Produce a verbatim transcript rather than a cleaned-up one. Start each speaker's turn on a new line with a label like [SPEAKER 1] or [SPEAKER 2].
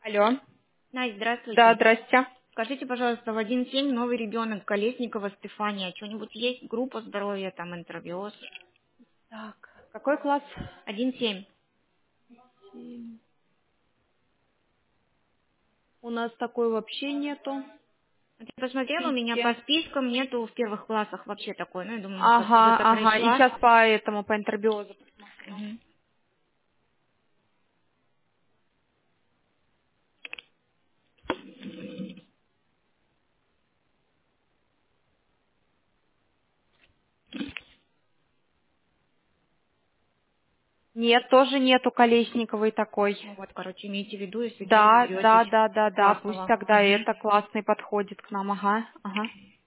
[SPEAKER 1] Алло.
[SPEAKER 2] Настя,
[SPEAKER 1] Да,
[SPEAKER 2] здравствуйте.
[SPEAKER 1] здрасте.
[SPEAKER 2] Скажите, пожалуйста, в один семь новый ребенок Колесникова Стефания. Что-нибудь есть? Группа здоровья, там, энтеробиоз?
[SPEAKER 1] Так, какой класс?
[SPEAKER 2] один семь.
[SPEAKER 1] Семь. У нас такой вообще нету.
[SPEAKER 2] Вот я посмотрела, у меня по
[SPEAKER 1] Списке.
[SPEAKER 2] спискам нету в первых классах вообще такой. Ну, я думаю, может,
[SPEAKER 1] Ага,
[SPEAKER 2] откуда-то
[SPEAKER 1] ага. И
[SPEAKER 2] пришла.
[SPEAKER 1] сейчас по этому, по интербиозу посмотрю.
[SPEAKER 2] Мгм.
[SPEAKER 1] Нет, тоже нету Колесниковой такой.
[SPEAKER 2] Ну вот, короче, имейте в виду, если что,
[SPEAKER 1] Да,
[SPEAKER 2] наберетесь
[SPEAKER 1] да, да, да, да. Пусть
[SPEAKER 2] классного.
[SPEAKER 1] тогда
[SPEAKER 2] Мгм.
[SPEAKER 1] это классный подходит к нам. Ага, ага.